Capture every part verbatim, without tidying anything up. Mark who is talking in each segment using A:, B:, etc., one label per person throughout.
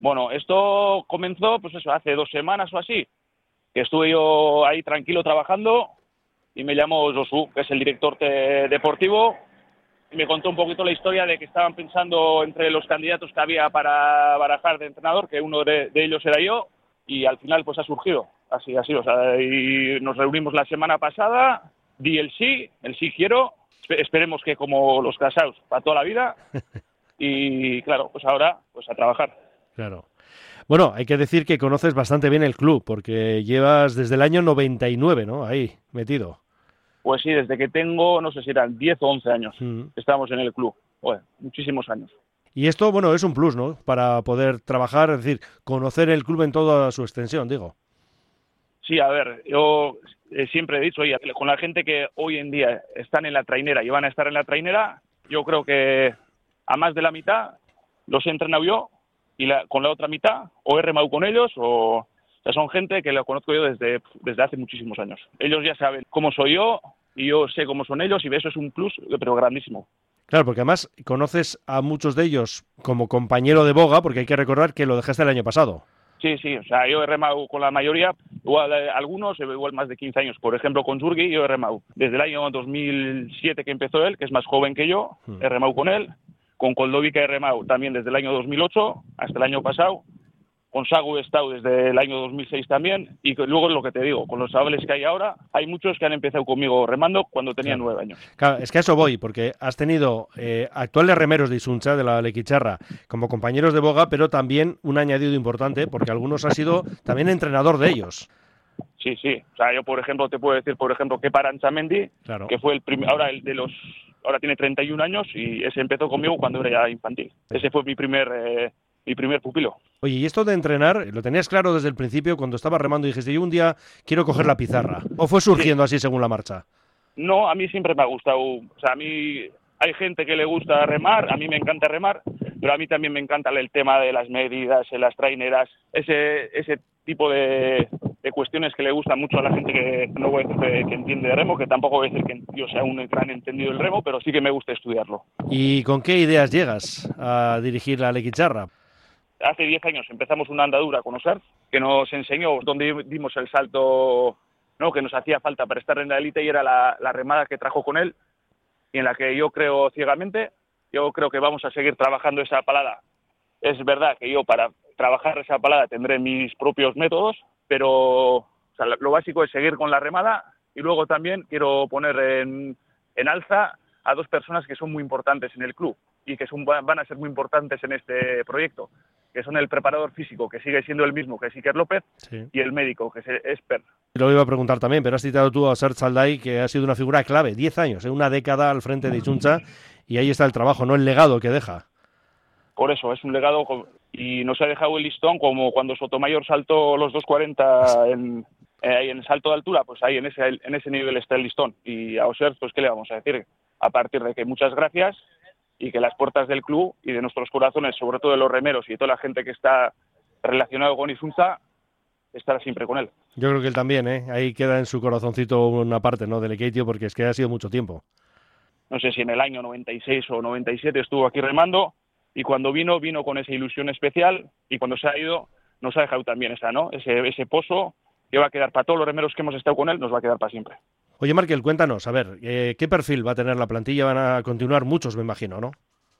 A: Bueno, esto comenzó, pues eso, hace dos semanas o así, que estuve yo ahí tranquilo trabajando y me llamó Josu, que es el director de- deportivo, y me contó un poquito la historia de que estaban pensando entre los candidatos que había para barajar de entrenador, que uno de, de ellos era yo, y al final pues ha surgido, así, así, o sea, y nos reunimos la semana pasada, di el sí, el sí quiero, espe- esperemos que como los casados, para toda la vida, y claro, pues ahora, pues a trabajar.
B: Claro. Bueno, hay que decir que conoces bastante bien el club, porque llevas desde el año noventa y nueve, ¿no? Ahí, metido.
A: Pues sí, desde que tengo, no sé si eran diez o once años,
B: Mm.
A: estamos en el club, bueno, muchísimos años.
B: Y esto, bueno, es un plus, ¿no? Para poder trabajar, es decir, conocer el club en toda su extensión, digo.
A: Sí, a ver, yo eh, siempre he dicho, oye, con la gente que hoy en día están en la trainera y van a estar en la trainera, yo creo que a más de la mitad los he entrenado yo y la, con la otra mitad o he remado con ellos o, o sea, son gente que la conozco yo desde, desde hace muchísimos años. Ellos ya saben cómo soy yo y yo sé cómo son ellos y eso es un plus, pero grandísimo.
B: Claro, porque además conoces a muchos de ellos como compañero de boga, porque hay que recordar que lo dejaste el año pasado.
A: Sí, sí, o sea, yo he remado con la mayoría, igual eh, algunos, eh, igual más de quince años. Por ejemplo, con Zurgi yo he remado desde el año dos mil siete que empezó él, que es más joven que yo, he remado con él. Con Koldovica he remado también desde el año dos mil ocho hasta el año pasado. Con Sagu he estado desde el año dos mil seis también. Y que luego lo que te digo, con los chavales que hay ahora, hay muchos que han empezado conmigo remando cuando tenían
B: Claro.
A: nueve años.
B: Claro, es que a eso voy, porque has tenido eh, actuales remeros de Isuncha, de la Lequicharra, como compañeros de boga, pero también un añadido importante, porque algunos has sido también entrenador de ellos.
A: Sí, sí. O sea, yo, por ejemplo, te puedo decir, por ejemplo, que para Anchamendi,
B: Claro.
A: que fue el primer, ahora el de los, ahora tiene treinta y un años y ese empezó conmigo cuando era ya infantil. Ese fue mi primer, eh, mi primer pupilo.
B: Oye, y esto de entrenar, ¿lo tenías claro desde el principio cuando estabas remando y dijiste, yo un día quiero coger la pizarra? ¿O fue surgiendo
A: Sí.
B: así según la marcha?
A: No, a mí siempre me ha gustado, o sea, a mí hay gente que le gusta remar, a mí me encanta remar, pero a mí también me encanta el tema de las medidas, de las traineras, ese, ese tipo de, de cuestiones que le gustan mucho a la gente que no voy a decir que, que entiende de remo, que tampoco voy a decir que yo sea un gran entendido del remo, pero sí que me gusta estudiarlo.
B: ¿Y con qué ideas llegas a dirigir la Lequicharra?
A: Hace diez años empezamos una andadura con Osar, que nos enseñó dónde dimos el salto, ¿no?, que nos hacía falta para estar en la élite, y era la, la remada que trajo con él, y en la que yo creo ciegamente. Yo creo que vamos a seguir trabajando esa palada. Es verdad que yo para trabajar esa palada tendré mis propios métodos, pero o sea, lo básico es seguir con la remada, y luego también quiero poner en, en alza a dos personas que son muy importantes en el club y que son, van a ser muy importantes en este proyecto, que son el preparador físico, que sigue siendo el mismo que es Iker López,
B: Sí.
A: y el médico, que es Esper.
B: Lo iba a preguntar también, pero has citado tú a Serge Alday, que ha sido una figura clave, diez años, ¿eh? Una década al frente de Isuncha, y ahí está el trabajo, no el legado que deja.
A: Por eso, es un legado, y nos ha dejado el listón como cuando Sotomayor saltó los dos cuarenta en, eh, en el salto de altura, pues ahí en ese, en ese nivel está el listón. Y a Oser, pues ¿qué le vamos a decir? A partir de que muchas gracias, y que las puertas del club y de nuestros corazones, sobre todo de los remeros y de toda la gente que está relacionado con Isuncha, estará siempre con él.
B: Yo creo que él también, ¿eh? Ahí queda en su corazoncito una parte, ¿no?, del Lequeitio, porque es que ha sido mucho tiempo.
A: No sé si en el año noventa y seis o noventa y siete estuvo aquí remando, y cuando vino, vino con esa ilusión especial, y cuando se ha ido, nos ha dejado también esa, ¿no? Ese, ese pozo que va a quedar para todos los remeros que hemos estado con él, nos va a quedar para siempre.
B: Oye, Markel, cuéntanos, a ver, eh, ¿qué perfil va a tener la plantilla? Van a continuar muchos, me imagino, ¿no?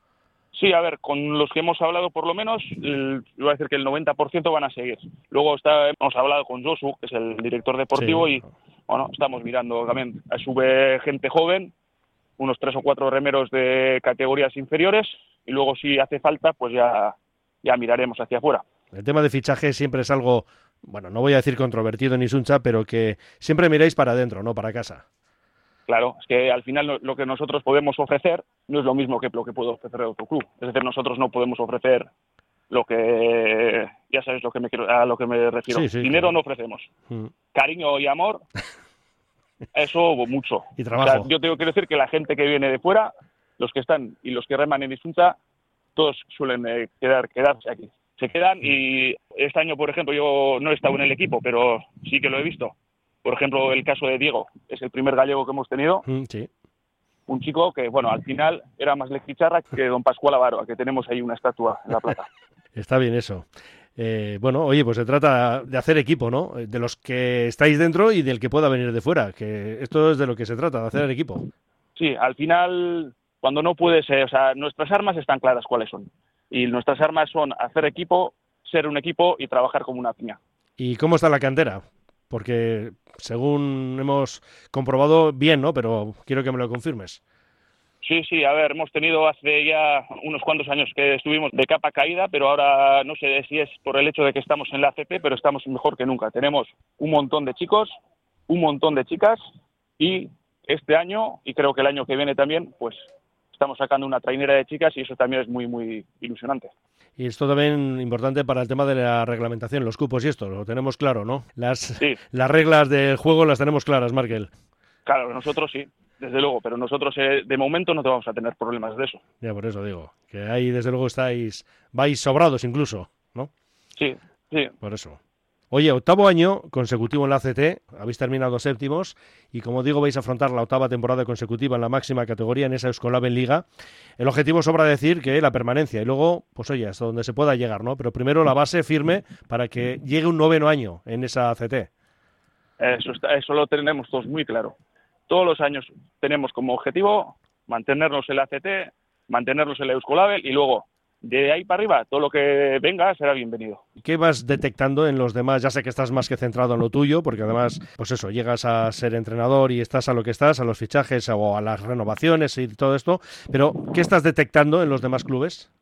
A: Sí, a ver, con los que hemos hablado por lo menos, el, yo voy a decir que el noventa por ciento van a seguir. Luego está, hemos hablado con Josu, que es el director deportivo,
B: Sí.
A: y bueno, estamos mirando también, sube gente joven, unos tres o cuatro remeros de categorías inferiores, y luego si hace falta, pues ya, ya miraremos hacia afuera.
B: El tema de fichaje siempre es algo, bueno, no voy a decir controvertido en Isuncha, pero que siempre miráis para adentro, no para casa.
A: Claro, es que al final lo que nosotros podemos ofrecer no es lo mismo que lo que puede ofrecer otro club. Es decir, nosotros no podemos ofrecer lo que, ya sabes lo que me quiero, a lo que me refiero.
B: Sí, sí,
A: Dinero
B: claro.
A: no ofrecemos.
B: Mm.
A: Cariño y amor, eso mucho.
B: Y
A: O
B: trabajo.
A: sea, yo tengo que decir que la gente que viene de fuera, los que están y los que reman en Isuncha, todos suelen eh, quedar quedarse aquí. Se quedan, y este año, por ejemplo, yo no he estado en el equipo, pero sí que lo he visto. Por ejemplo, el caso de Diego, es el primer gallego que hemos tenido.
B: Mm, sí.
A: Un chico que, bueno, al final era más lequicharra que don Pascual Avaro, que tenemos ahí una estatua en la plaza.
B: Está bien eso. Eh, bueno, oye, pues se trata de hacer equipo, ¿no? De los que estáis dentro y del que pueda venir de fuera, que esto es de lo que se trata, de hacer equipo.
A: Sí, al final, cuando no puedes, eh, o sea, nuestras armas están claras cuáles son. Y nuestras armas son hacer equipo, ser un equipo y trabajar como una piña.
B: ¿Y cómo está la cantera? Porque según hemos comprobado, bien, ¿no? Pero quiero que me lo confirmes.
A: Sí, sí, a ver, hemos tenido hace ya unos cuantos años que estuvimos de capa caída, pero ahora no sé si es por el hecho de que estamos en la A C P, pero estamos mejor que nunca. Tenemos un montón de chicos, un montón de chicas y este año, y creo que el año que viene también, pues estamos sacando una trainera de chicas y eso también es muy, muy ilusionante.
B: Y esto también importante para el tema de la reglamentación, los cupos y esto, lo tenemos claro, ¿no? Las,
A: sí.
B: las reglas del juego las tenemos claras, Markel.
A: Claro, nosotros sí, desde luego, pero nosotros eh, de momento no te vamos a tener problemas de eso.
B: Ya, por eso digo, que ahí desde luego estáis, vais sobrados incluso, ¿no?
A: Sí, sí.
B: Por eso. Oye, octavo año consecutivo en la A C T, habéis terminado séptimos y como digo vais a afrontar la octava temporada consecutiva en la máxima categoría en esa Euskolab Liga. El objetivo sobra decir que la permanencia y luego, pues oye, hasta donde se pueda llegar, ¿no? Pero primero la base firme para que llegue un noveno año en esa A C T.
A: Eso, está, eso lo tenemos todos muy claro. Todos los años tenemos como objetivo mantenernos en la A C T, mantenernos en la Euskolab y luego de ahí para arriba, todo lo que venga será bienvenido.
B: ¿Qué vas detectando en los demás? Ya sé que estás más que centrado en lo tuyo, porque además, pues eso, llegas a ser entrenador y estás a lo que estás, a los fichajes o a las renovaciones y todo esto, pero ¿qué estás detectando en los demás clubes?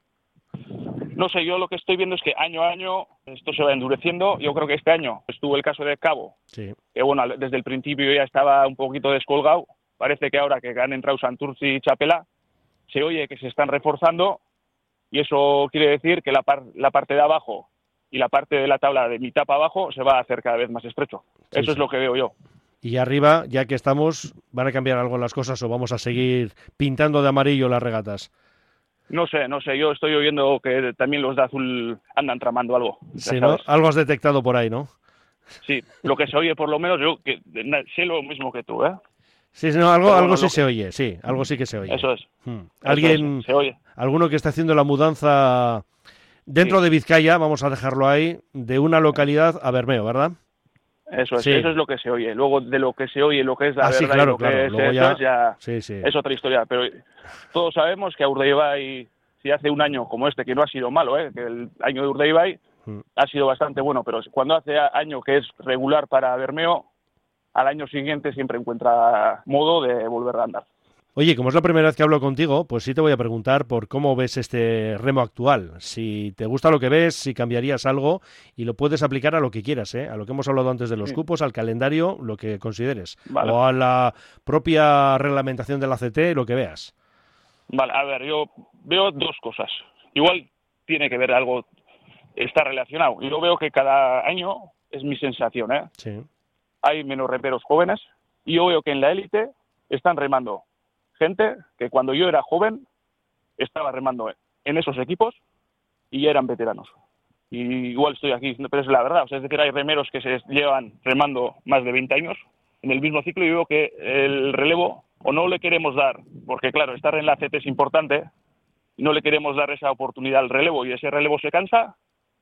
A: No sé, yo lo que estoy viendo es que año a año esto se va endureciendo. Yo creo que este año estuvo el caso de Cabo,
B: sí.
A: que bueno, desde el principio ya estaba un poquito descolgado. Parece que ahora que han entrado Santurce y Chapela, se oye que se están reforzando. Y eso quiere decir que la, par la parte de abajo y la parte de la tabla de mitad para abajo se va a hacer cada vez más estrecho.
B: Sí,
A: eso
B: sí.
A: es lo que veo yo.
B: Y arriba, ya que estamos, ¿van a cambiar algo las cosas o vamos a seguir pintando de amarillo las regatas?
A: No sé, no sé. Yo estoy oyendo que también los de azul andan tramando algo.
B: Sí, ¿no? Algo has detectado por ahí, ¿no?
A: Sí, lo que se oye por lo menos, yo que sé lo mismo que tú, ¿eh?
B: Sí, no, algo,
A: bueno,
B: algo sí
A: lo...
B: se oye, sí, algo sí que se oye.
A: Eso es.
B: Hmm. Alguien,
A: Eso es, se oye.
B: Alguno que está haciendo la mudanza dentro sí. de Vizcaya, vamos a dejarlo ahí, de una localidad a Bermeo, ¿verdad?
A: Eso es,
B: sí.
A: eso es lo que se oye. Luego de lo que se oye, lo que es la
B: ah,
A: verdad
B: sí, claro,
A: y lo
B: claro.
A: que es,
B: Luego
A: eso
B: ya...
A: es, ya
B: sí, sí.
A: es otra historia. Pero todos sabemos que a Urdaibai, si hace un año como este, que no ha sido malo, ¿eh? Que el año de Urdaibai hmm. ha sido bastante bueno, pero cuando hace año que es regular para Bermeo, al año siguiente siempre encuentra modo de volver a andar.
B: Oye, como es la primera vez que hablo contigo, pues sí te voy a preguntar por cómo ves este remo actual. Si te gusta lo que ves, si cambiarías algo y lo puedes aplicar a lo que quieras, ¿eh? A lo que hemos hablado antes de los sí. cupos, al calendario, lo que consideres. Vale. O a la propia reglamentación de la C T, lo que veas.
A: Vale, a ver, yo veo dos cosas. Igual tiene que ver algo, está relacionado. Yo veo que cada año, es mi sensación, ¿eh?
B: Sí.
A: Hay menos remeros jóvenes y yo veo que en la élite están remando gente que cuando yo era joven estaba remando en esos equipos y ya eran veteranos. Y igual estoy aquí, pero es la verdad. O sea, es decir, hay remeros que se llevan remando más de veinte años en el mismo ciclo y veo que el relevo o no le queremos dar, porque claro, estar en la C T es importante, y no le queremos dar esa oportunidad al relevo y ese relevo se cansa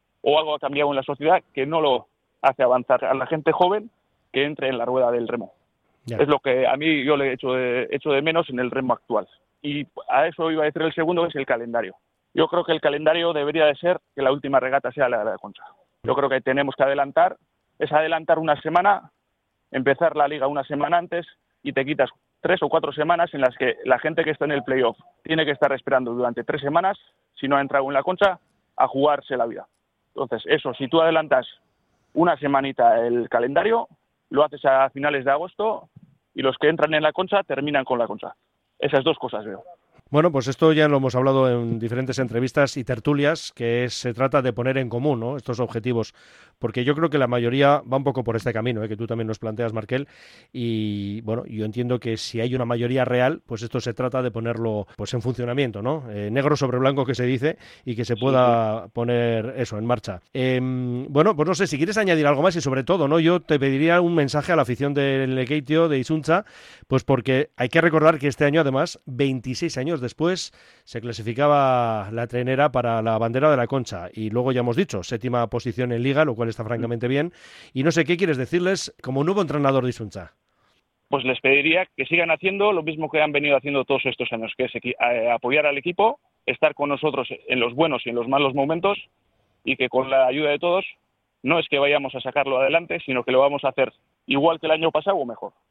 A: o algo ha cambiado en la sociedad que no lo hace avanzar a la gente joven que entre en la rueda del remo. Yeah. Es lo que a mí yo le echo de, echo de menos en el remo actual. Y a eso iba a decir el segundo, que es el calendario. Yo creo que el calendario debería de ser que la última regata sea la de la Concha. Yo creo que tenemos que adelantar, es adelantar una semana, empezar la liga una semana antes y te quitas tres o cuatro semanas en las que la gente que está en el playoff tiene que estar esperando durante tres semanas, si no ha entrado en la Concha, a jugarse la vida. Entonces, eso, si tú adelantas una semanita el calendario, lo haces a finales de agosto y los que entran en la Concha terminan con la Concha. Esas dos cosas veo.
B: Bueno, pues esto ya lo hemos hablado en diferentes entrevistas y tertulias, que es, se trata de poner en común, ¿no?, estos objetivos, porque yo creo que la mayoría va un poco por este camino, ¿eh?, que tú también nos planteas, Markel, y bueno, yo entiendo que si hay una mayoría real, pues esto se trata de ponerlo pues en funcionamiento, ¿no?, eh, negro sobre blanco que se dice, y que se pueda sí, sí. poner eso en marcha. Eh, bueno, pues no sé, si quieres añadir algo más y sobre todo, ¿no?, yo te pediría un mensaje a la afición del Lekeitio, de Isunza, pues porque hay que recordar que este año además veintiséis años partidos después se clasificaba la Trainera para la bandera de la Concha y luego ya hemos dicho, séptima posición en Liga, lo cual está francamente bien. Y no sé qué quieres decirles como nuevo entrenador de Isunza.
A: Pues les pediría que sigan haciendo lo mismo que han venido haciendo todos estos años, que es eh, apoyar al equipo, estar con nosotros en los buenos y en los malos momentos, y que con la ayuda de todos no es que vayamos a sacarlo adelante, sino que lo vamos a hacer igual que el año pasado o mejor.